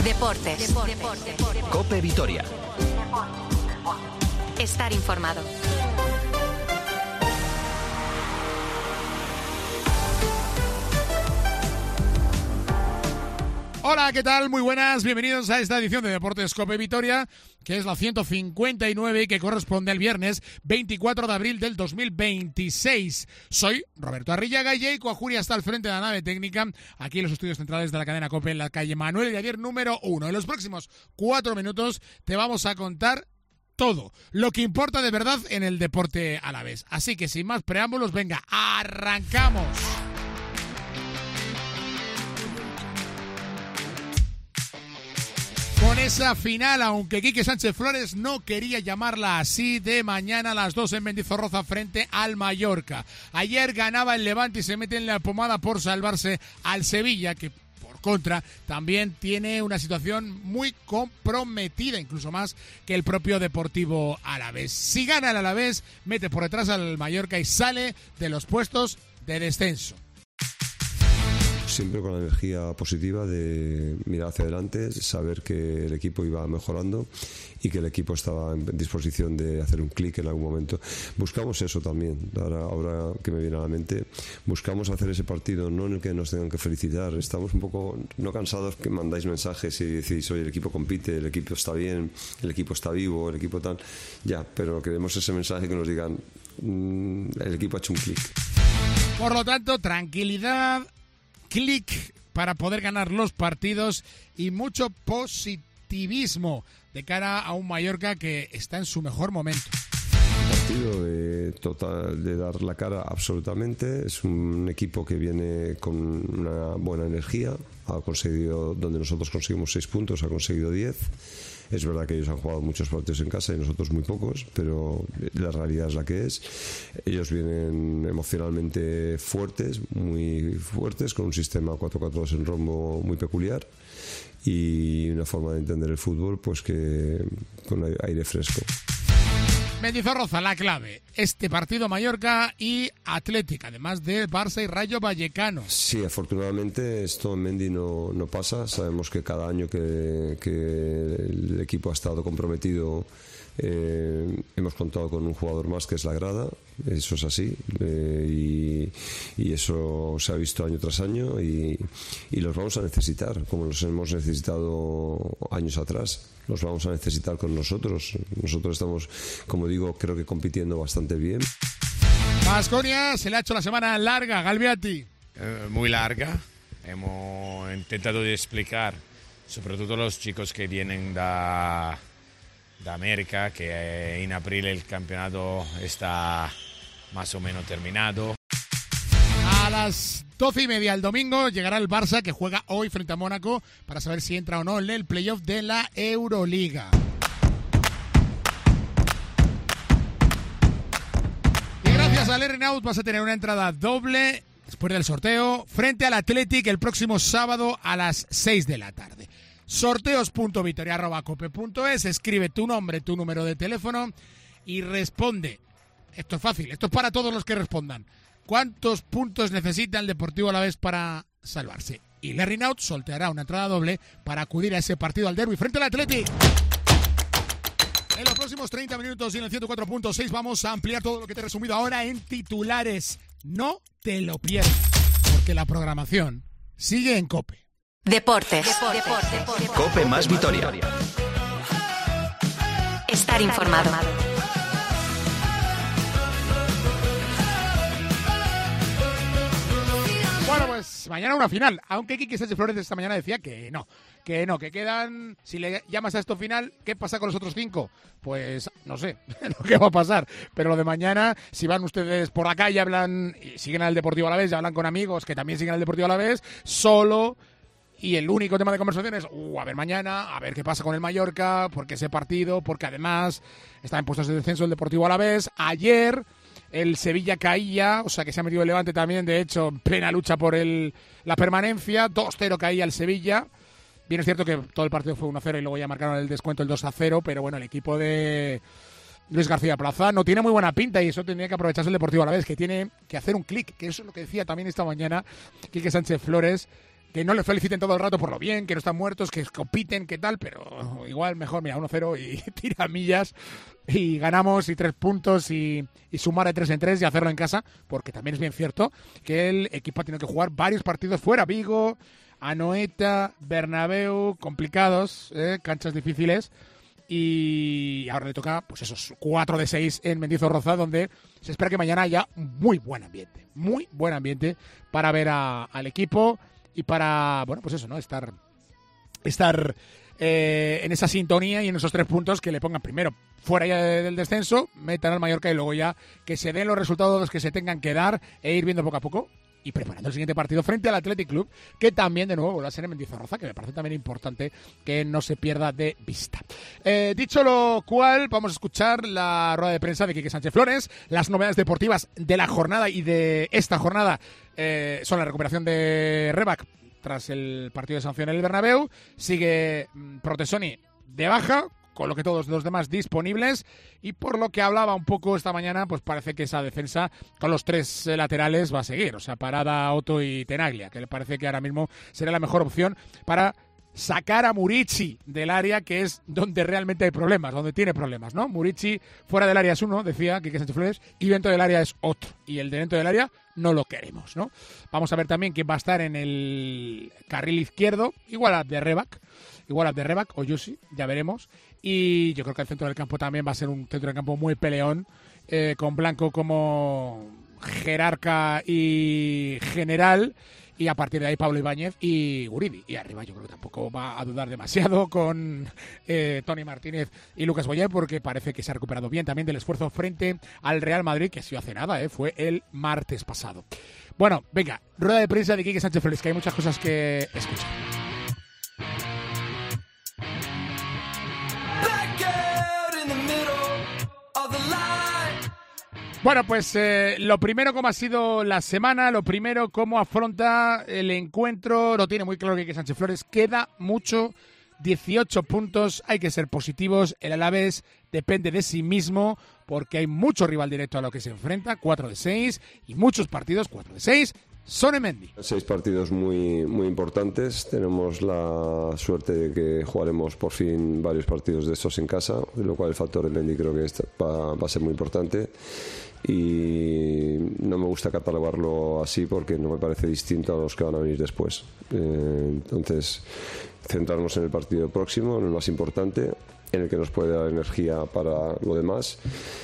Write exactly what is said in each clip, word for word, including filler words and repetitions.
Deportes. Deportes. Deportes. COPE Vitoria. Estar informado. Hola, ¿qué tal? Muy buenas, bienvenidos a esta edición de Deportes COPE Vitoria, que es la ciento cincuenta y nueve y que corresponde al viernes veinticuatro de abril del dos mil veintiséis. Soy Roberto Arrillaga y Eiko Ajuri está al frente de la nave técnica, aquí en los estudios centrales de la cadena COPE en la calle Manuel de Avier número uno. En los próximos cuatro minutos te vamos a contar todo lo que importa de verdad en el deporte alavés. Así que sin más preámbulos, venga, arrancamos. Con esa final, aunque Quique Sánchez Flores no quería llamarla así, de mañana a las dos en Mendizorroza frente al Mallorca. Ayer ganaba el Levante y se mete en la pomada por salvarse al Sevilla, que por contra también tiene una situación muy comprometida, incluso más que el propio Deportivo Alavés. Si gana el Alavés, mete por detrás al Mallorca y sale de los puestos de descenso. Siempre con la energía positiva de mirar hacia adelante, saber que el equipo iba mejorando y que el equipo estaba en disposición de hacer un clic en algún momento. Buscamos eso también, ahora, ahora que me viene a la mente, buscamos hacer ese partido no en el que nos tengan que felicitar. Estamos un poco, no cansados que mandáis mensajes y decís, oye, el equipo compite, el equipo está bien, el equipo está vivo, el equipo tal, ya, pero queremos ese mensaje que nos digan, mmm, el equipo ha hecho un clic. Por lo tanto, tranquilidad, clic para poder ganar los partidos y mucho positivismo de cara a un Mallorca que está en su mejor momento. Partido de, total, de dar la cara absolutamente. Es un equipo que viene con una buena energía. Ha conseguido, donde nosotros conseguimos seis puntos, ha conseguido diez. Es verdad que ellos han jugado muchos partidos en casa y nosotros muy pocos, pero la realidad es la que es. Ellos vienen emocionalmente fuertes, muy fuertes, con un sistema cuatro cuatro dos en rombo muy peculiar y una forma de entender el fútbol pues que con aire fresco. Mendizorroza, la clave. Este partido Mallorca y Atlético, además de Barça y Rayo Vallecano. Sí, afortunadamente esto en Mendy no, no pasa. Sabemos que cada año que, que el equipo ha estado comprometido eh, hemos contado con un jugador más que es la grada. Eso es así eh, y, y eso se ha visto año tras año y, y los vamos a necesitar como los hemos necesitado años atrás. Los vamos a necesitar con nosotros. Nosotros estamos, como digo, creo que compitiendo bastante bien. Baskonia se le ha hecho la semana larga, Galbiati. Eh, muy larga. Hemos intentado de explicar, sobre todo los chicos que vienen de, de América, que en abril el campeonato está más o menos terminado. A las doce y media el domingo llegará el Barça, que juega hoy frente a Mónaco para saber si entra o no en el playoff de la Euroliga. Y gracias al Earnout vas a tener una entrada doble después del sorteo frente al Athletic el próximo sábado a las seis de la tarde. sorteos punto vitoria arroba cope punto es, escribe tu nombre, tu número de teléfono y responde. Esto es fácil, esto es para todos los que respondan. ¿Cuántos puntos necesita el Deportivo Alavés para salvarse? Y Larry Naut sorteará una entrada doble para acudir a ese partido al derbi frente al Athletic. En los próximos treinta minutos y en el ciento cuatro punto seis vamos a ampliar todo lo que te he resumido ahora en titulares. No te lo pierdas, porque la programación sigue en COPE. Deportes. Deportes. Deportes. Deportes. COPE más Vitoria. Estar informado. Bueno, pues mañana una final, aunque Quique Sánchez Flores esta mañana decía que no, que no, que quedan, si le llamas a esto final, ¿qué pasa con los otros cinco? Pues no sé lo que va a pasar, pero lo de mañana, si van ustedes por la calle, hablan, y siguen al Deportivo Alavés y hablan con amigos que también siguen al Deportivo Alavés, solo, y el único tema de conversación es, uh, a ver mañana, a ver qué pasa con el Mallorca, porque ese partido, porque además está en puestos de descenso el Deportivo Alavés, ayer el Sevilla caía, o sea que se ha metido el Levante también, de hecho, en plena lucha por el, la permanencia. dos cero caía el Sevilla. Bien es cierto que todo el partido fue uno a cero y luego ya marcaron el descuento el dos a cero, pero bueno, el equipo de Luis García Plaza no tiene muy buena pinta y eso tendría que aprovecharse el Deportivo Alavés, que tiene que hacer un clic, que eso es lo que decía también esta mañana Quique Sánchez Flores que no les feliciten todo el rato por lo bien, que no están muertos, que compiten, que tal, pero igual mejor, mira, uno cero y tira millas y ganamos y tres puntos y, y sumar de tres en tres y hacerlo en casa, porque también es bien cierto que el equipo ha tenido que jugar varios partidos fuera, Vigo, Anoeta, Bernabéu, complicados, ¿eh? Canchas difíciles. Y ahora le toca, pues esos cuatro de seis en Mendizorroza, donde se espera que mañana haya muy buen ambiente, muy buen ambiente para ver a, al equipo y para, bueno, pues eso, ¿no? Estar, estar eh, en esa sintonía y en esos tres puntos que le pongan primero fuera ya del descenso, metan al Mallorca y luego ya que se den los resultados que se tengan que dar e ir viendo poco a poco. Y preparando el siguiente partido frente al Athletic Club, que también de nuevo va a ser en Mendizorroza, que me parece también importante que no se pierda de vista. Eh, dicho lo cual, vamos a escuchar la rueda de prensa de Quique Sánchez Flores. Las novedades deportivas de la jornada y de esta jornada eh, son la recuperación de Rebac tras el partido de sanción en el Bernabéu. Sigue mm, Protesoni de baja, con lo que todos los demás disponibles, y por lo que hablaba un poco esta mañana, pues parece que esa defensa con los tres laterales va a seguir, o sea, Parada, Otto y Tenaglia, que le parece que ahora mismo será la mejor opción para sacar a Murici del área, que es donde realmente hay problemas, donde tiene problemas, ¿no? Murici fuera del área es uno, decía Quique Sánchez Flores, y dentro del área es otro, y el de dentro del área no lo queremos, ¿no? Vamos a ver también quién va a estar en el carril izquierdo, igual a de Rebac, igual a de Rebac o Yusi, ya veremos. Y yo creo que el centro del campo también va a ser un centro del campo muy peleón, eh, con Blanco como jerarca y general, y a partir de ahí Pablo Ibáñez y Guridi. Y arriba yo creo que tampoco va a dudar demasiado con eh, Tony Martínez y Lucas Boyer, porque parece que se ha recuperado bien también del esfuerzo frente al Real Madrid, que ha sido hace nada, eh, fue el martes pasado. Bueno, venga, rueda de prensa de Quique Sánchez Flores, que hay muchas cosas que escuchar. Bueno, pues eh, lo primero, cómo ha sido la semana, lo primero, cómo afronta el encuentro, lo tiene muy claro que Sánchez Flores, queda mucho, dieciocho puntos, hay que ser positivos, el Alavés depende de sí mismo, porque hay mucho rival directo a lo que se enfrenta, cuatro de seis, y muchos partidos, cuatro de seis, son en Mendy. Seis partidos muy, muy importantes. Tenemos la suerte de que jugaremos por fin varios partidos de estos en casa, de lo cual el factor de Mendy creo que va, va a ser muy importante. Y no me gusta catalogarlo así porque no me parece distinto a los que van a venir después. Eh, entonces, centrarnos en el partido próximo, en el más importante, en el que nos puede dar energía para lo demás,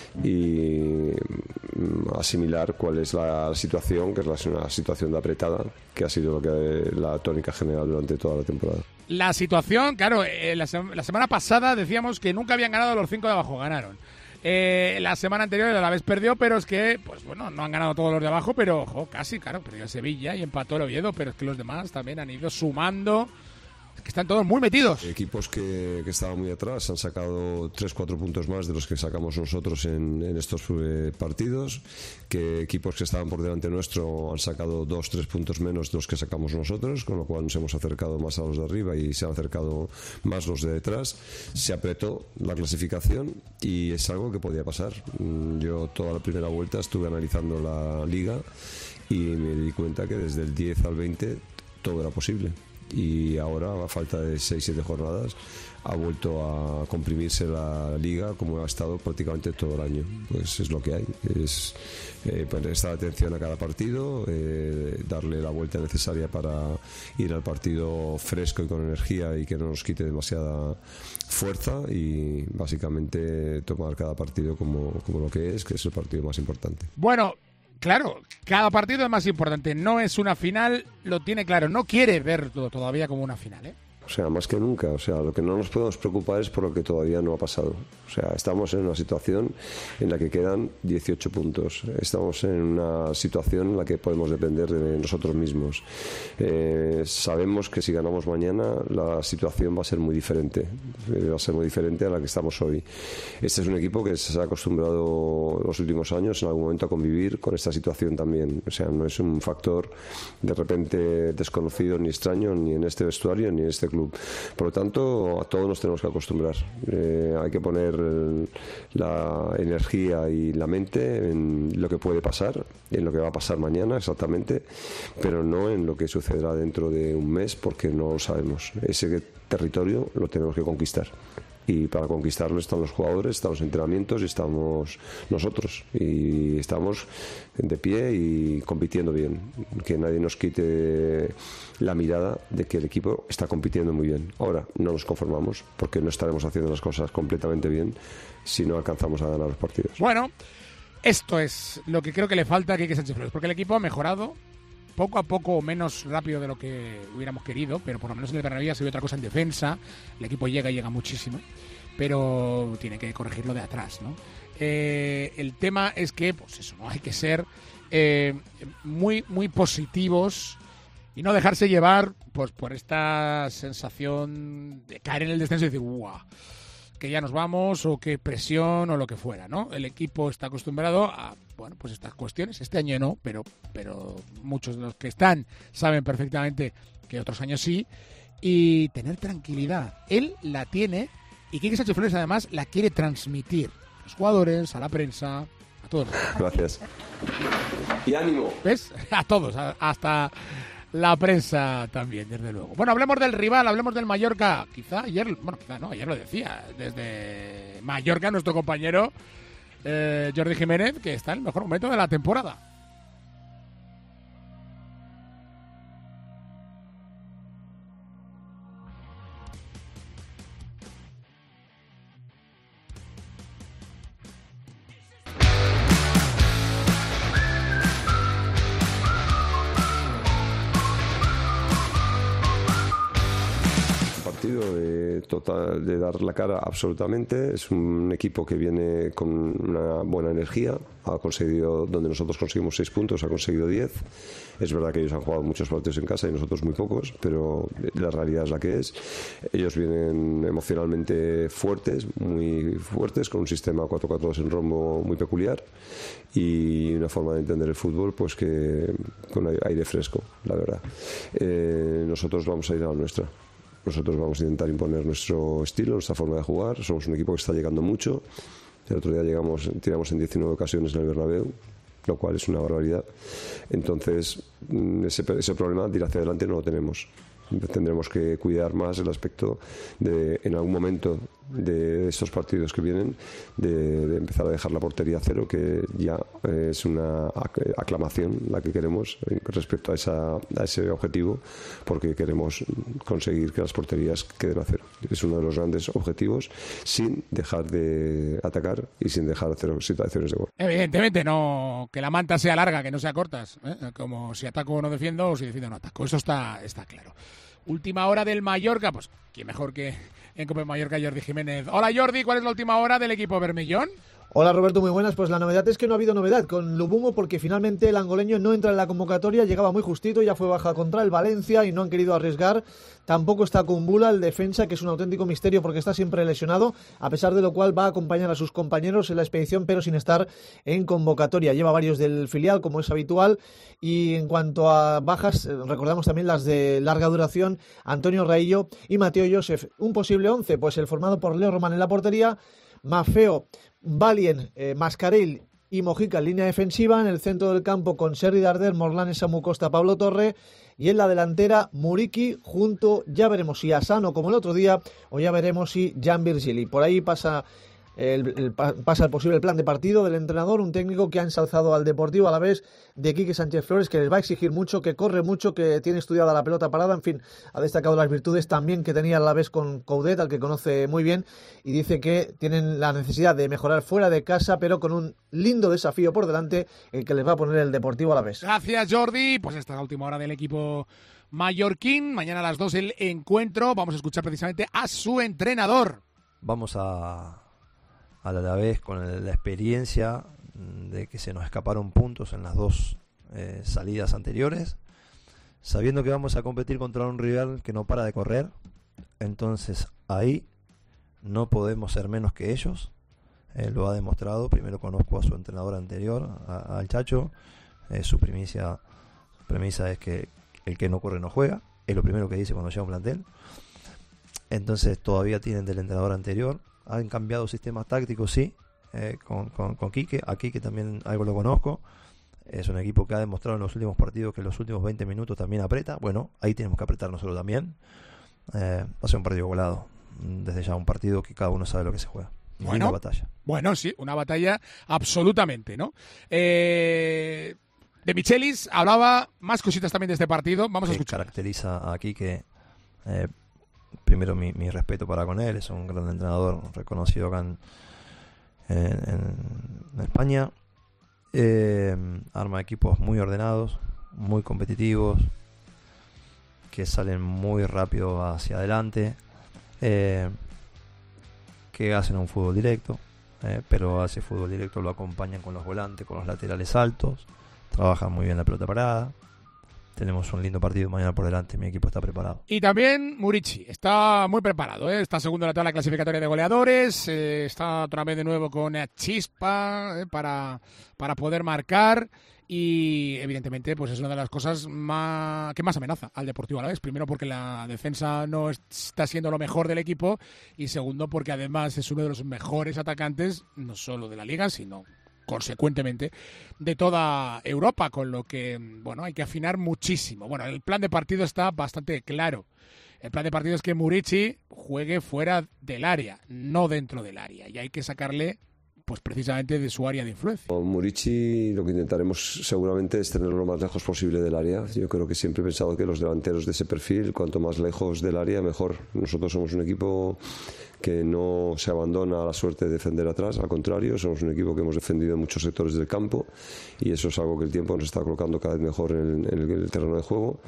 y asimilar cuál es la situación, que es una situación de apretada, que ha sido lo que la tónica general durante toda la temporada. La situación, claro, eh, la, se- la semana pasada decíamos que nunca habían ganado los cinco de abajo, ganaron. Eh, la semana anterior la vez perdió, pero es que, pues bueno, no han ganado todos los de abajo, pero ojo, casi, claro, perdió el Sevilla y empató el Oviedo, pero es que los demás también han ido sumando. Que están todos muy metidos. Equipos que, que estaban muy atrás han sacado tres cuatro puntos más de los que sacamos nosotros en, en estos eh, partidos, que equipos que estaban por delante nuestro han sacado dos tres puntos menos de los que sacamos nosotros, con lo cual nos hemos acercado más a los de arriba y se han acercado más los de detrás. Se apretó la clasificación y es algo que podía pasar. Yo toda la primera vuelta estuve analizando la liga y me di cuenta que desde el diez al veinte todo era posible. Y ahora, a falta de seis siete jornadas, ha vuelto a comprimirse la liga como ha estado prácticamente todo el año. Pues es lo que hay, es eh, prestar atención a cada partido, eh, darle la vuelta necesaria para ir al partido fresco y con energía y que no nos quite demasiada fuerza, y básicamente tomar cada partido como, como lo que es, que es el partido más importante. Bueno, claro, cada partido es más importante. No es una final, lo tiene claro. No quiere verlo todavía como una final, ¿eh? O sea, más que nunca. O sea, lo que no nos podemos preocupar es por lo que todavía no ha pasado. O sea, estamos en una situación en la que quedan dieciocho puntos. Estamos en una situación en la que podemos depender de nosotros mismos. Eh, sabemos que si ganamos mañana la situación va a ser muy diferente. Eh, va a ser muy diferente a la que estamos hoy. Este es un equipo que se ha acostumbrado los últimos años en algún momento a convivir con esta situación también. O sea, no es un factor de repente desconocido ni extraño ni en este vestuario ni en este club. club. Por lo tanto, a todos nos tenemos que acostumbrar. Eh, hay que poner la energía y la mente en lo que puede pasar, en lo que va a pasar mañana exactamente, pero no en lo que sucederá dentro de un mes, porque no lo sabemos. Ese territorio lo tenemos que conquistar. Y para conquistarlo están los jugadores, están los entrenamientos y estamos nosotros. Y estamos de pie y compitiendo bien. Que nadie nos quite la mirada de que el equipo está compitiendo muy bien. Ahora, no nos conformamos porque no estaremos haciendo las cosas completamente bien si no alcanzamos a ganar los partidos. Bueno, esto es lo que creo que le falta a Quique Sánchez Flores, porque el equipo ha mejorado poco a poco, menos rápido de lo que hubiéramos querido, pero por lo menos en el Bernabéu se ve otra cosa en defensa. El equipo llega y llega muchísimo, pero tiene que corregirlo de atrás, ¿no? Eh, el tema es que, pues eso, no hay que ser eh, muy, muy positivos y no dejarse llevar, pues, por esta sensación de caer en el descenso y decir, ¡guau!, que ya nos vamos, o que presión, o lo que fuera, ¿no? El equipo está acostumbrado a, bueno, pues estas cuestiones. Este año no, pero, pero muchos de los que están saben perfectamente que otros años sí. Y tener tranquilidad. Él la tiene, y Quique Sánchez Flores además la quiere transmitir a los jugadores, a la prensa, a todos. Gracias. Y ánimo. ¿Ves? A todos, a, hasta la prensa también, desde luego. Bueno, hablemos del rival, hablemos del Mallorca. Quizá ayer, bueno, quizá no, ayer lo decía, desde Mallorca, nuestro compañero eh, Jordi Jiménez, que está en el mejor momento de la temporada. De, total, de dar la cara absolutamente. Es un equipo que viene con una buena energía, ha conseguido, donde nosotros conseguimos seis puntos, ha conseguido diez. Es verdad que ellos han jugado muchos partidos en casa y nosotros muy pocos, pero la realidad es la que es. Ellos vienen emocionalmente fuertes, muy fuertes, con un sistema cuatro cuatro dos en rombo muy peculiar y una forma de entender el fútbol pues que con aire fresco, la verdad. Eh, nosotros vamos a ir a la nuestra. Nosotros vamos a intentar imponer nuestro estilo, nuestra forma de jugar. Somos un equipo que está llegando mucho. El otro día llegamos, tiramos en diecinueve ocasiones en el Bernabéu, lo cual es una barbaridad. Entonces, ese, ese problema de ir hacia adelante no lo tenemos. Tendremos que cuidar más el aspecto de, en algún momento de estos partidos que vienen, de, de empezar a dejar la portería a cero, que ya es una aclamación la que queremos respecto a, esa, a ese objetivo, porque queremos conseguir que las porterías queden a cero. Es uno de los grandes objetivos, sin dejar de atacar y sin dejar de hacer situaciones de gol. Evidentemente, no que la manta sea larga, que no sea cortas, ¿eh? Como si ataco o no defiendo, o si defiendo o no ataco. Eso está, está claro. Última hora del Mallorca, pues quién mejor que en Copa Mallorca, Jordi Jiménez. Hola Jordi, ¿cuál es la última hora del equipo bermellón? Hola Roberto, muy buenas. Pues la novedad es que no ha habido novedad con Lubumo, porque finalmente el angoleño no entra en la convocatoria, llegaba muy justito, ya fue baja contra el Valencia y no han querido arriesgar. Tampoco está Kumbula, el defensa, que es un auténtico misterio porque está siempre lesionado, a pesar de lo cual va a acompañar a sus compañeros en la expedición, pero sin estar en convocatoria. Lleva varios del filial, como es habitual. Y en cuanto a bajas, recordamos también las de larga duración, Antonio Raillo y Mateo Joseph. Un posible once, pues el formado por Leo Román en la portería, Maffeo, Valien, eh, Mascarell y Mojica en línea defensiva, en el centro del campo con Sergi Darder, Morlanes, Samu Costa, Pablo Torre, y en la delantera Muriqui junto, ya veremos si a Sano como el otro día, o ya veremos si Jan Virgili. Por ahí pasa el, el, pasa el posible plan de partido del entrenador, un técnico que ha ensalzado al Deportivo Alavés de Quique Sánchez Flores, que les va a exigir mucho, que corre mucho, que tiene estudiada la pelota parada, en fin, ha destacado las virtudes también que tenía Alavés con Coudet, al que conoce muy bien, y dice que tienen la necesidad de mejorar fuera de casa, pero con un lindo desafío por delante, el que les va a poner el Deportivo Alavés. Gracias Jordi, pues esta es la última hora del equipo mallorquín. Mañana a las dos el encuentro, vamos a escuchar precisamente a su entrenador. Vamos a a la vez con el, la experiencia de que se nos escaparon puntos en las dos eh, salidas anteriores, sabiendo que vamos a competir contra un rival que no para de correr. Entonces ahí no podemos ser menos que ellos. Eh, lo ha demostrado. Primero conozco a su entrenador anterior, a, al Chacho. Eh, su primicia, su premisa es que el que no corre no juega. Es lo primero que dice cuando llega un plantel. entonces todavía tienen del entrenador anterior. Han cambiado sistemas tácticos, sí, eh, con, con, con Quique. A Quique también algo lo conozco. Es un equipo que ha demostrado en los últimos partidos que en los últimos veinte minutos también aprieta. Bueno, ahí tenemos que apretar nosotros también. Eh, va a ser un partido volado. Desde ya un partido que cada uno sabe lo que se juega. Bueno, una batalla. Bueno, sí, una batalla absolutamente, ¿no? Eh, de Michelis hablaba más cositas también de este partido. Vamos a escuchar. Caracteriza aquí que eh, primero mi, mi respeto para con él. Es un gran entrenador reconocido acá en, en, en España. Eh, arma equipos muy ordenados, muy competitivos, que salen muy rápido hacia adelante, eh, que hacen un fútbol directo, eh, pero a ese fútbol directo lo acompañan con los volantes, con los laterales altos, trabajan muy bien la pelota parada. Tenemos un lindo partido mañana por delante, mi equipo está preparado. Y también Murici, está muy preparado, ¿eh? Está segundo en la tabla clasificatoria de goleadores, eh, está otra vez de nuevo con chispa eh, para, para poder marcar y evidentemente pues es una de las cosas más, que más amenaza al Deportivo Alavés. Primero porque la defensa no está siendo lo mejor del equipo y segundo porque además es uno de los mejores atacantes, no solo de la Liga, sino consecuentemente de toda Europa, con lo que, bueno, hay que afinar muchísimo. Bueno, el plan de partido está bastante claro. El plan de partido es que Murici juegue fuera del área, no dentro del área, y hay que sacarle pues precisamente de su área de influencia. Con Murici lo que intentaremos seguramente es tenerlo lo más lejos posible del área. Yo creo que siempre he pensado que los delanteros de ese perfil, cuanto más lejos del área, mejor. Nosotros somos un equipo que no se abandona a la suerte de defender atrás, al contrario, somos un equipo que hemos defendido en muchos sectores del campo y eso es algo que el tiempo nos está colocando cada vez mejor en el, en el terreno de juego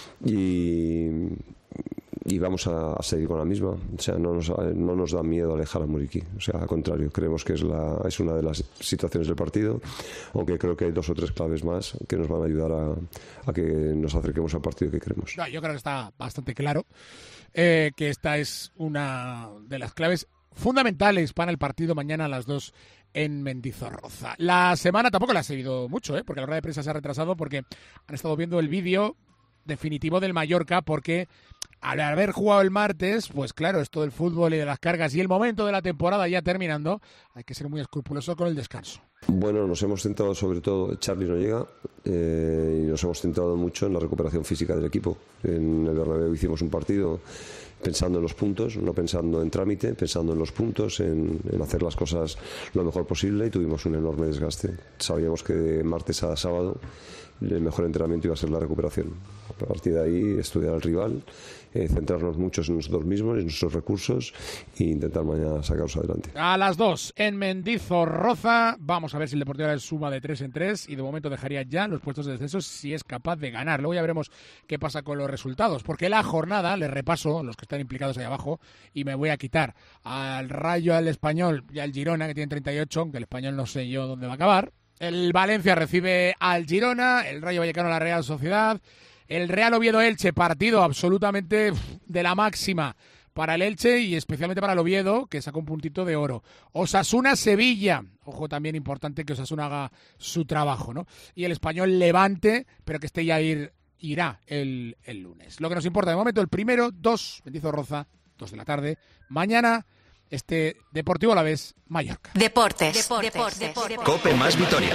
y, y vamos a, a seguir con la misma. O sea, no nos, no nos da miedo alejar a Muriqui, o sea, al contrario, creemos que es, la, es una de las situaciones del partido, aunque creo que hay dos o tres claves más que nos van a ayudar a, a que nos acerquemos al partido que queremos. No, yo creo que está bastante claro eh, que esta es una de las claves fundamentales para el partido mañana a las dos en Mendizorroza. La semana tampoco la ha seguido mucho, ¿eh? Porque la rueda de prensa se ha retrasado porque han estado viendo el vídeo definitivo del Mallorca, porque al haber jugado el martes, pues claro, esto del fútbol y de las cargas y el momento de la temporada ya terminando, hay que ser muy escrupuloso con el descanso. Bueno, nos hemos centrado sobre todo, Charlie no llega, eh, y nos hemos centrado mucho en la recuperación física del equipo. En el Bernabéu hicimos un partido pensando en los puntos, no pensando en trámite, pensando en los puntos, en, en hacer las cosas lo mejor posible y tuvimos un enorme desgaste. Sabíamos que de martes a sábado el mejor entrenamiento iba a ser la recuperación. A partir de ahí, estudiar al rival, eh, centrarnos mucho en nosotros mismos, en nuestros recursos e intentar mañana sacarlos adelante. A las dos en Mendizorroza, vamos a ver si el Deportivo Alavés suma de tres en tres y de momento dejaría ya los puestos de descenso si es capaz de ganar. Luego ya veremos qué pasa con los resultados, porque la jornada, les repaso los que están implicados ahí abajo y me voy a quitar al Rayo, al Español y al Girona, que tienen treinta y ocho, aunque el Español no sé yo dónde va a acabar. El Valencia recibe al Girona, el Rayo Vallecano a la Real Sociedad, el Real Oviedo-Elche, partido absolutamente de la máxima para el Elche y especialmente para el Oviedo, que sacó un puntito de oro. Osasuna-Sevilla, ojo, también importante que Osasuna haga su trabajo, ¿no? Y el Español Levante, pero que este ya ir, irá el, el lunes. Lo que nos importa de momento, el primero, dos, Mendizorroza, dos de la tarde, mañana este Deportivo Alavés Mallorca. Deportes. Deportes. Deportes. Deportes. Cope más Vitoria.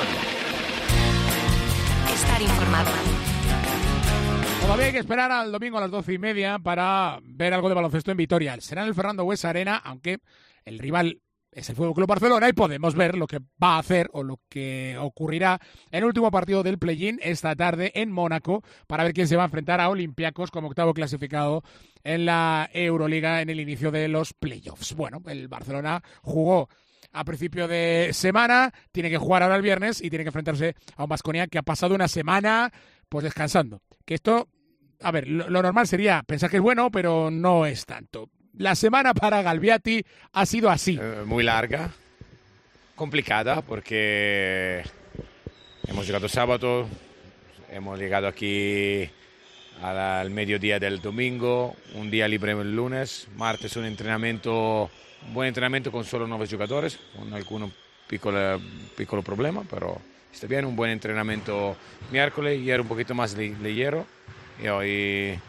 Estar informado. Todavía hay que esperar al domingo a las doce y media para ver algo de baloncesto en Vitoria. Será en el Fernando Buesa Arena, aunque el rival es el Fútbol Club Barcelona y podemos ver lo que va a hacer o lo que ocurrirá en el último partido del play-in esta tarde en Mónaco para ver quién se va a enfrentar a Olympiacos como octavo clasificado en la Euroliga en el inicio de los playoffs. Bueno, el Barcelona jugó a principio de semana, tiene que jugar ahora el viernes y tiene que enfrentarse a un Baskonia que ha pasado una semana pues descansando. Que esto, a ver, lo, lo normal sería pensar que es bueno, pero no es tanto. La semana para Galbiati ha sido así. Eh, muy larga, complicada, porque hemos llegado sábado, hemos llegado aquí al, al mediodía del domingo, un día libre el lunes, martes un entrenamiento, un buen entrenamiento con solo nueve jugadores, con algún piccolo, piccolo problema, pero está bien, un buen entrenamiento miércoles, ayer un poquito más ligero y hoy...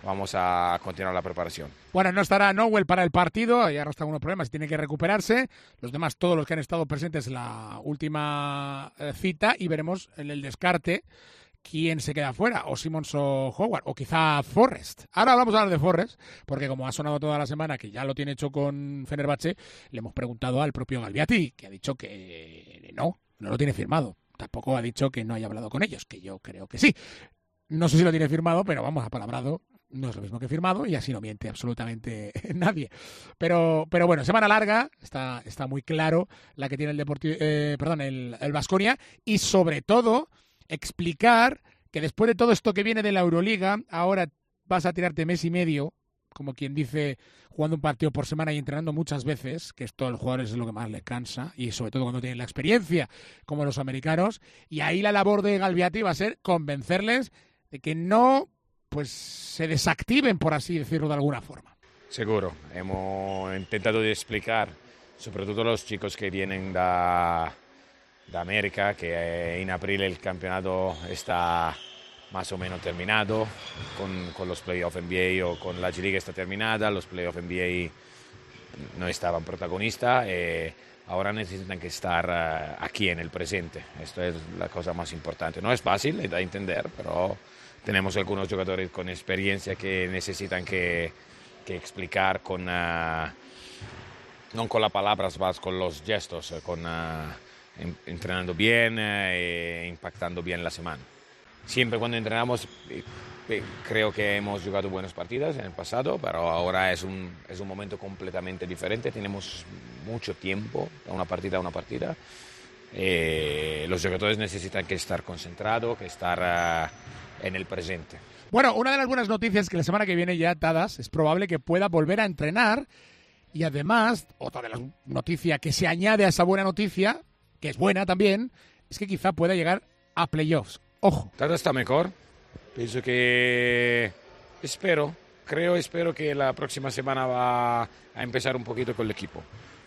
vamos a continuar la preparación. Bueno, no estará Nowell para el partido, ya arrastra algunos problemas, tiene que recuperarse. Los demás, todos los que han estado presentes en la última eh, cita, y veremos en el descarte quién se queda fuera, o Simmons o Howard, o quizá Forrest. Ahora vamos a hablar de Forrest, porque como ha sonado toda la semana que ya lo tiene hecho con Fenerbahce, le hemos preguntado al propio Galbiati, que ha dicho que no, no lo tiene firmado. Tampoco ha dicho que no haya hablado con ellos, que yo creo que sí. No sé si lo tiene firmado, pero vamos, apalabrado. No es lo mismo que firmado y así no miente absolutamente nadie. Pero, pero bueno, semana larga, está, está muy claro la que tiene el Deportivo, eh, perdón, el, el Baskonia, y sobre todo explicar que después de todo esto que viene de la Euroliga, ahora vas a tirarte mes y medio, como quien dice, jugando un partido por semana y entrenando muchas veces, que esto a los jugadores es lo que más les cansa, y sobre todo cuando tienen la experiencia, como los americanos, y ahí la labor de Galbiati va a ser convencerles de que no pues se desactiven, por así decirlo de alguna forma. Seguro, hemos intentado de explicar, sobre todo los chicos que vienen de, de América, que en abril el campeonato está más o menos terminado, con, con los playoffs N B A o con la G-League está terminada, los playoffs N B A no estaban protagonistas, eh, ahora necesitan que estar uh, aquí en el presente. Esto es la cosa más importante. No es fácil de entender, pero tenemos algunos jugadores con experiencia que necesitan que, que explicar con, uh, no con las palabras, más con los gestos, con, uh, entrenando bien e uh, impactando bien la semana. Siempre cuando entrenamos creo que hemos jugado buenas partidas en el pasado, pero ahora es un, es un momento completamente diferente. Tenemos mucho tiempo, una partida a una partida. Eh, los jugadores necesitan que estar concentrados, que estar uh, en el presente. Bueno, una de las buenas noticias es que la semana que viene ya Tadas es probable que pueda volver a entrenar, y además, otra de las noticias que se añade a esa buena noticia, que es buena también, es que quizá pueda llegar a playoffs. Ojo. Tadas está mejor. Pienso que espero, creo, espero que la próxima semana va a empezar un poquito con el equipo.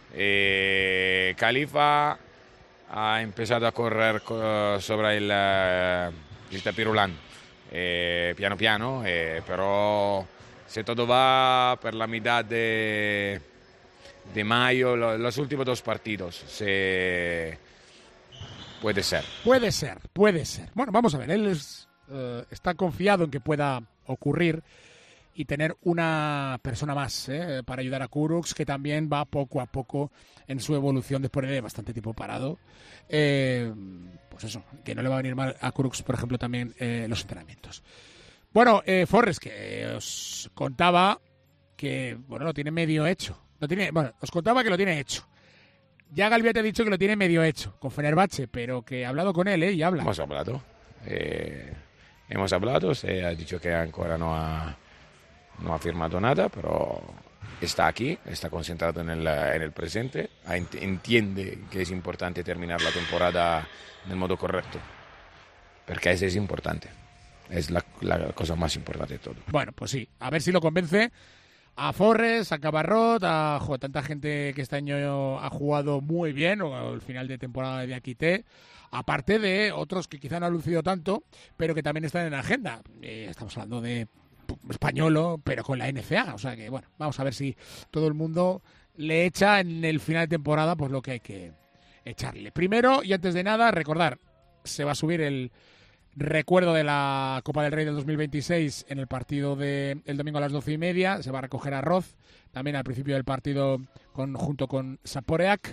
Eh, Khalifa ha empezado a correr sobre el uh, tapirulán, eh, piano piano, eh, pero si todo va per la mitad de, de mayo, lo, los últimos dos partidos, se puede ser. Puede ser, puede ser. Bueno, vamos a ver, él es... Uh, está confiado en que pueda ocurrir y tener una persona más ¿eh? para ayudar a Kurucs, que también va poco a poco en su evolución después de bastante tiempo parado. Eh, pues eso, que no le va a venir mal a Kurucs, por ejemplo, también eh, los entrenamientos. Bueno, eh, Forrest, que os contaba que, bueno, lo tiene medio hecho. Lo tiene, bueno, os contaba que lo tiene hecho. Ya Galbiati ha dicho que lo tiene medio hecho con Fenerbahce, pero que ha hablado con él, ¿eh? Y habla. Hemos hablado. Eh... Hemos hablado, se ha dicho que ancora no ha, no ha firmado nada, pero está aquí, está concentrado en el, en el presente, entiende que es importante terminar la temporada del modo correcto, porque eso es importante, es la, la cosa más importante de todo. Bueno, pues sí, a ver si lo convence a Forrest, a Cabarrot, a jo, tanta gente que este año ha jugado muy bien, o al final de temporada de Aquité, aparte de otros que quizá no han lucido tanto, pero que también están en la agenda. Eh, estamos hablando de Españolo, pero con la N C A. O sea que, bueno, vamos a ver si todo el mundo le echa en el final de temporada pues lo que hay que echarle. Primero, y antes de nada, recordar, se va a subir el recuerdo de la Copa del Rey del dos mil veintiséis en el partido del domingo a las doce y media. Se va a recoger arroz también al principio del partido con, junto con Saporeac.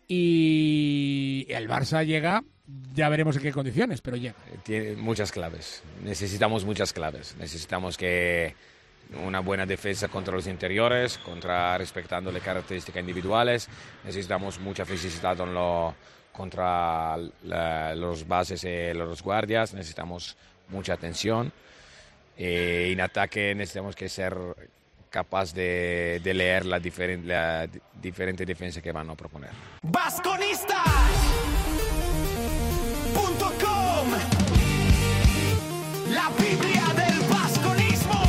Y el Barça llega, ya veremos en qué condiciones, pero llega. Tiene muchas claves, necesitamos muchas claves. Necesitamos que una buena defensa contra los interiores, contra respetando las características individuales. Necesitamos mucha fisicidad en lo, contra la, los bases y los guardias. Necesitamos mucha atención. Eh, en ataque necesitamos que ser capaz de, de leer la, diferen, la diferente defensa que van a proponer. Basconista punto com, la Biblia del basconismo.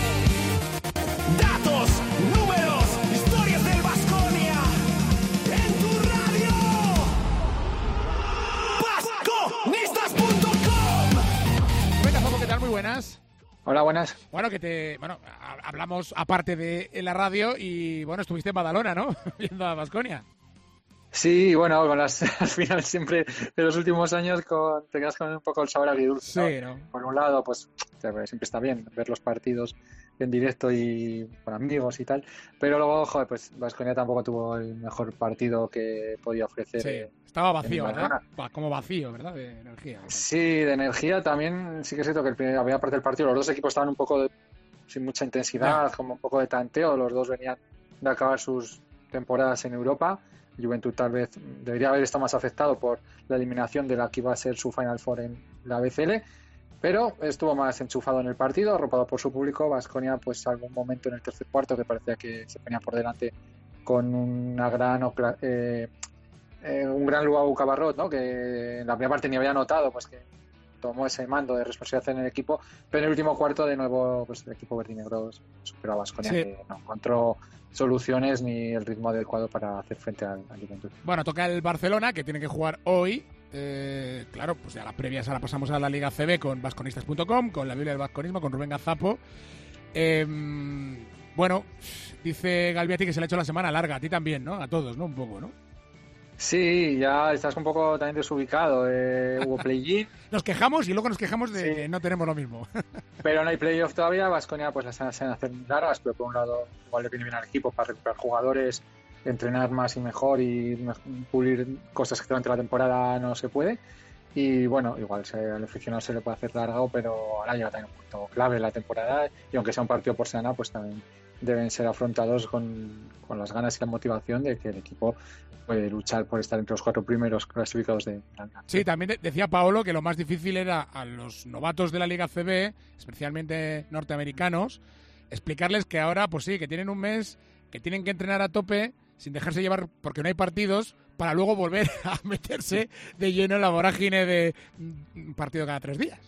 Datos, números, historias del Baskonia en tu radio. Basconistas punto com. Venga, Paco, ¿qué tal? Muy buenas. Hola, buenas. buenas. Bueno, que te, bueno, hablamos aparte de en la radio y bueno, estuviste en Badalona, ¿no? Viendo a Baskonia. Sí, bueno, con las al final siempre de los últimos años con, te quedas con un poco el sabor agridulce. Sí, ¿no? ¿no? Por un lado, pues siempre está bien ver los partidos en directo y con amigos y tal, pero luego, joder, pues Baskonia tampoco tuvo el mejor partido que podía ofrecer. Sí, estaba vacío, ¿verdad? Como vacío, ¿verdad? De energía. ¿Verdad? Sí, de energía también, sí que es cierto que el primer, había parte del partido, los dos equipos estaban un poco de, sin mucha intensidad, no. como un poco de tanteo, los dos venían de acabar sus temporadas en Europa. Juventud tal vez debería haber estado más afectado por la eliminación de la que iba a ser su Final Four en la B C L, pero estuvo más enchufado en el partido, arropado por su público. Baskonia, pues algún momento en el tercer cuarto que parecía que se ponía por delante con una gran eh, eh, un gran Luau Cabarrot, ¿no? Que en la primera parte ni había notado, pues que tomó ese mando de responsabilidad en el equipo, pero en el último cuarto de nuevo pues el equipo verdinegro superó a Baskonia, sí. que no encontró soluciones ni el ritmo adecuado para hacer frente al, al Juventud. Bueno, toca el Barcelona, que tiene que jugar hoy. Eh, claro, pues ya las previas ahora pasamos a la Liga C B con vasconistas punto com, con la Biblia del Vasconismo, con Rubén Gazapo. Eh, bueno, dice Galbiati que se le ha hecho la semana larga, a ti también, ¿no? A todos, ¿no? Un poco, ¿no? Sí, ya estás un poco también desubicado. Eh, hubo play-in. Nos quejamos y luego nos quejamos de sí. que no tenemos lo mismo. Pero no hay playoff todavía. Baskonia, pues las semanas se van a hacer largas, pero por un lado, igual le viene bien al equipo para recuperar jugadores, entrenar más y mejor y pulir cosas que durante la temporada no se puede. Y bueno, igual se, al aficionado se le puede hacer largo, pero ahora llega también un punto clave en la temporada. Y aunque sea un partido por semana, pues también deben ser afrontados con, con las ganas y la motivación de que el equipo puede luchar por estar entre los cuatro primeros clasificados de la Liga. Sí, también decía Paolo que lo más difícil era a los novatos de la Liga C B, especialmente norteamericanos, explicarles que ahora, pues sí, que tienen un mes, que tienen que entrenar a tope, sin dejarse llevar porque no hay partidos, para luego volver a meterse de lleno en la vorágine de un partido cada tres días.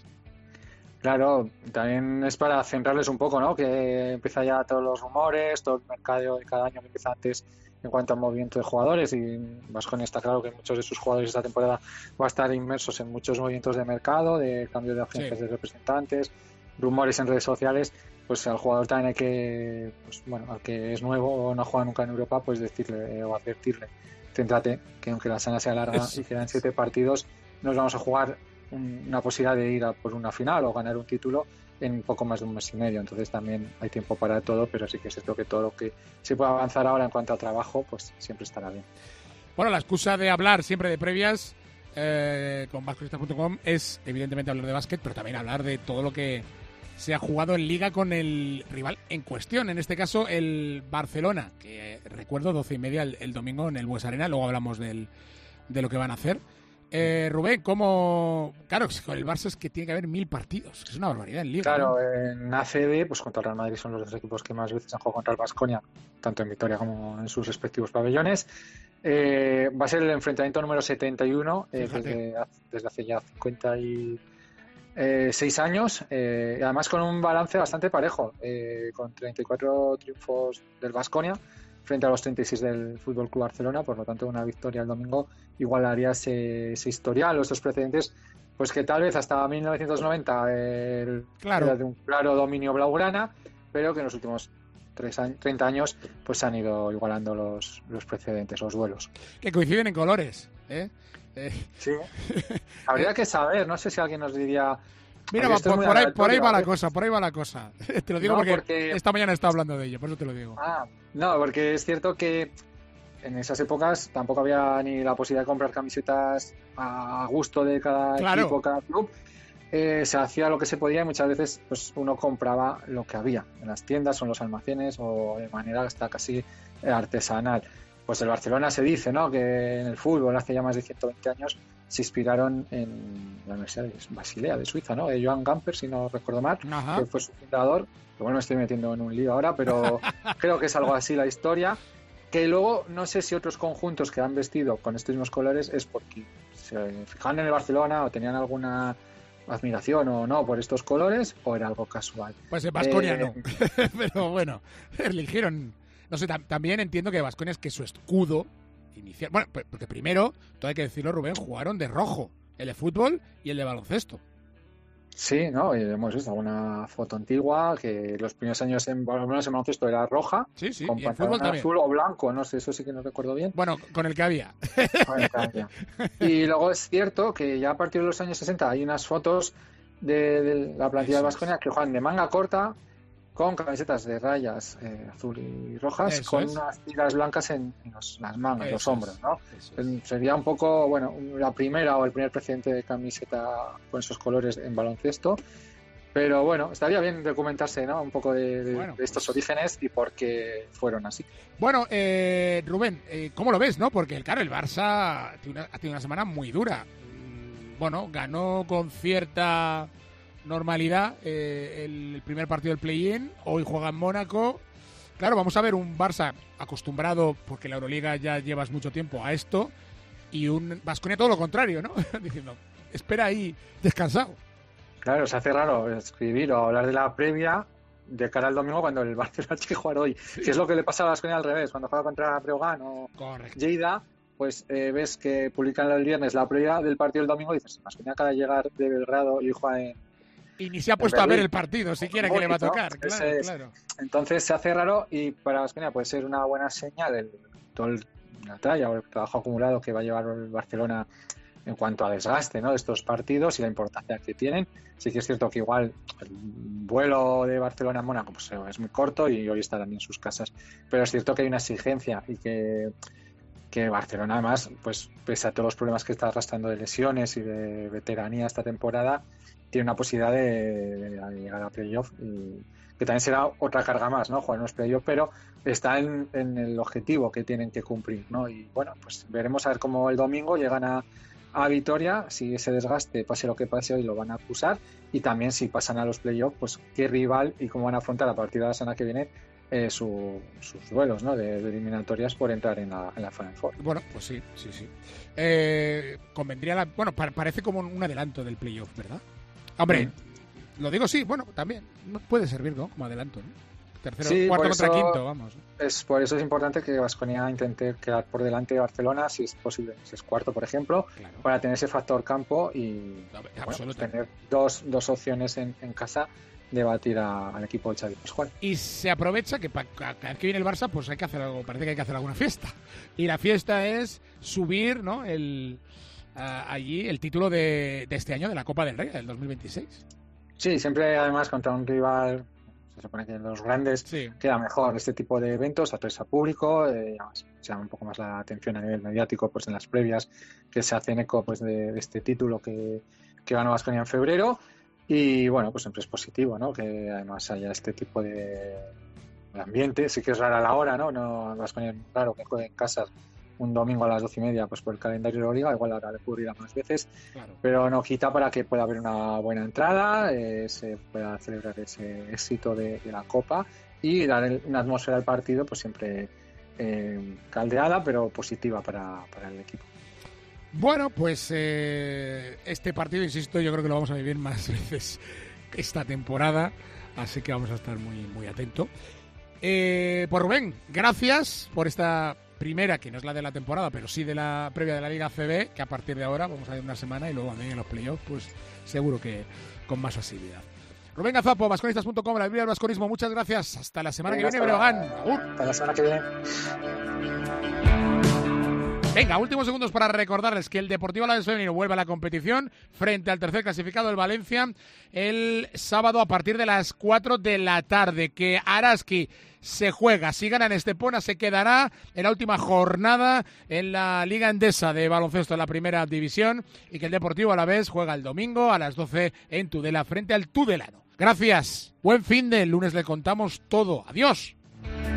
Claro, también es para centrarles un poco, ¿no? Que empieza ya todos los rumores, todo el mercado de cada año que empieza antes en cuanto al movimiento de jugadores, y Baskonia está claro que muchos de sus jugadores esta temporada va a estar inmersos en muchos movimientos de mercado, de cambio de agencias sí. de representantes, rumores en redes sociales. Pues al jugador también hay que, pues bueno, al que es nuevo o no juega nunca en Europa, pues decirle o advertirle, céntrate, que aunque la sana sea larga es... y quedan siete partidos, nos vamos a jugar un, una posibilidad de ir a por una final o ganar un título en poco más de un mes y medio. Entonces también hay tiempo para todo, pero sí que es cierto que todo lo que se pueda avanzar ahora en cuanto a trabajo, pues siempre estará bien. Bueno, la excusa de hablar siempre de previas eh, con vasconistas punto com es evidentemente hablar de básquet, pero también hablar de todo lo que se ha jugado en Liga con el rival en cuestión, en este caso el Barcelona, que eh, recuerdo doce y media el, el domingo en el Bues Arena, luego hablamos del, de lo que van a hacer. Eh, Rubén, ¿cómo...? Claro, con el Barça es que tiene que haber mil partidos, es una barbaridad en Liga. Claro, ¿no? En A C B, pues contra el Real Madrid son los dos equipos que más veces han jugado contra el Baskonia, tanto en Vitoria como en sus respectivos pabellones. Eh, va a ser el enfrentamiento número setenta y uno, eh, desde, desde hace ya cincuenta y seis años, eh, y además con un balance bastante parejo, eh, con treinta y cuatro triunfos del Baskonia frente a los treinta y seis del F C Barcelona. Por lo tanto, una victoria el domingo igualaría ese, ese historial, los dos precedentes, pues que tal vez hasta mil novecientos noventa el, claro. era de un claro dominio blaugrana, pero que en los últimos tres años, treinta años pues se han ido igualando los, los precedentes, los duelos. Que coinciden en colores, ¿eh? Eh. Sí, habría que saber, no sé si alguien nos diría. Mira, va, por, por, ahí, por ahí va la cosa, por ahí va la cosa. Te lo digo no, porque, porque esta mañana he estado hablando de ello, por eso te lo digo. Ah, no, porque es cierto que en esas épocas tampoco había ni la posibilidad de comprar camisetas a gusto de cada claro. equipo, cada club. Eh, se hacía lo que se podía y muchas veces pues uno compraba lo que había en las tiendas o en los almacenes o de manera hasta casi artesanal. Pues el Barcelona se dice, ¿no?, que en el fútbol hace ya más de ciento veinte años se inspiraron en la Universidad de Basilea de Suiza, ¿no?, de Joan Gamper, si no recuerdo mal, Ajá. que fue su fundador. Que bueno, me estoy metiendo en un lío ahora, pero creo que es algo así la historia. Que luego no sé si otros conjuntos que han vestido con estos mismos colores es porque se fijaban en el Barcelona o tenían alguna admiración o no por estos colores, o era algo casual. Pues en Baskonia eh, no, pero bueno, eligieron. No sé, tam- también entiendo que Baskonia es que su escudo inicial. Bueno, porque primero, todo hay que decirlo, Rubén, jugaron de rojo, el de fútbol y el de baloncesto. Sí, ¿no? Y hemos visto alguna foto antigua que los primeros años en, por lo menos en baloncesto era roja, Sí, sí, con y en fútbol pantalón también. azul o blanco, no sé, eso sí que no recuerdo bien. Bueno, con el que había. Con el cambio. Y luego es cierto que ya a partir de los años sesenta hay unas fotos de, de la plantilla Eso de es. Baskonia que juegan de manga corta, con camisetas de rayas eh, azul y rojas, Eso con es. unas tiras blancas en, en los- las mangas, Eso los hombros, es. ¿no? Eso es. Sería un poco, bueno, la primera o el primer precedente de camiseta con esos colores en baloncesto. Pero bueno, estaría bien documentarse, ¿no? Un poco de, de- Bueno, de estos pues- orígenes y por qué fueron así. Bueno, eh, Rubén, eh, ¿cómo lo ves, no? Porque, claro, el Barça ha tenido una, ha tenido una semana muy dura. Mm, Bueno, ganó con cierta normalidad eh, el primer partido del play-in. Hoy juega en Mónaco. Claro, vamos a ver un Barça acostumbrado, porque la Euroliga ya llevas mucho tiempo a esto, y un Baskonia todo lo contrario, ¿no? Diciendo, espera ahí, descansado. Claro, se hace raro escribir o hablar de la previa de cara al domingo cuando el Barcelona tiene que jugar hoy. Si es lo que le pasa a Baskonia al revés, cuando juega contra Breogán o Correcto. Lleida, pues eh, ves que publican el viernes la previa del partido del domingo y dices, Baskonia acaba de llegar de Belgrado y juega en... Y ni se ha puesto a ver Berlín. el partido, siquiera que le va a tocar. Ese Claro, es. claro. Entonces se hace raro y para Baskonia puede ser una buena señal el, todo el, la talla o el trabajo acumulado que va a llevar el Barcelona en cuanto a desgaste, ¿no?, de estos partidos y la importancia que tienen. Sí que es cierto que igual el vuelo de Barcelona a Mónaco pues, es muy corto y hoy estarán en sus casas, pero es cierto que hay una exigencia y que, que Barcelona además, pues pese a todos los problemas que está arrastrando de lesiones y de veteranía esta temporada, tiene una posibilidad de, de llegar a playoff y que también será otra carga más, ¿no?, jugar en los playoffs, pero está en, en el objetivo que tienen que cumplir, ¿no? Y bueno, pues veremos a ver cómo el domingo llegan a a Vitoria, si ese desgaste, pase lo que pase hoy, lo van a acusar, y también si pasan a los playoffs, pues qué rival y cómo van a afrontar a partir de la semana que viene eh, su, sus duelos, ¿no?, de, de eliminatorias por entrar en la, en la Final Four. Bueno, pues sí, sí, sí. Eh, convendría la... Bueno, pa- parece como un adelanto del playoff, ¿verdad? Hombre, Mm. lo digo sí, bueno, también. Puede servir, ¿no? Como adelanto, ¿no? Tercero, Sí, cuarto por contra eso- quinto, vamos. Es, por eso es importante que Baskonia intente quedar por delante de Barcelona, si es posible, si es cuarto, por ejemplo, Claro. para tener ese factor campo y A ver, bueno, absolutamente. tener dos, dos opciones en, en casa de batir a- al equipo de Xavi Pascual. Y se aprovecha que pa- cada vez que viene el Barça, pues hay que hacer algo, parece que hay que hacer alguna fiesta. Y la fiesta es subir, ¿no?, el a- allí el título de, de este año de la Copa del Rey, del dos mil veintiséis. Sí, siempre además contra un rival, se supone que los grandes Sí. queda mejor este tipo de eventos, atrás a público, eh, además, se llama un poco más la atención a nivel mediático pues en las previas que se hacen eco pues de, de este título que, que ganó Baskonia en febrero y bueno, pues siempre es positivo, ¿no?, que además haya este tipo de, de ambiente. Sí que es rara la hora, ¿no? No, Baskonia es raro que juegue en casa un domingo a las doce y media pues por el calendario de la Liga, igual ahora le ocurrirá más veces, Claro. pero no quita para que pueda haber una buena entrada, eh, se pueda celebrar ese éxito de, de la Copa y dar el- una atmósfera al partido pues siempre eh, caldeada pero positiva para, para el equipo. Bueno, pues eh, este partido, insisto, yo creo que lo vamos a vivir más veces esta temporada, así que vamos a estar muy, muy atentos. Eh, pues Rubén, gracias por esta primera, que no es la de la temporada, pero sí de la previa de la Liga C B, que a partir de ahora vamos a ir una semana y luego también en los playoffs, pues seguro que con más asiduidad. Rubén Gazapo, vasconistas punto com, la Biblia del Vasconismo, muchas gracias. Hasta la semana Venga, que viene, hasta la- Breogán. Agur. Hasta la semana que viene. Venga, últimos segundos para recordarles que el Deportivo Alavés femenino vuelve a la competición frente al tercer clasificado, el Valencia, el sábado a partir de las cuatro de la tarde. Que Araski se juega, si gana en Estepona se quedará en la última jornada en la Liga Endesa de baloncesto en la primera división, y que el Deportivo Alavés juega el domingo a las doce en Tudela frente al Tudelano. Gracias, buen fin de lunes, le contamos todo. Adiós.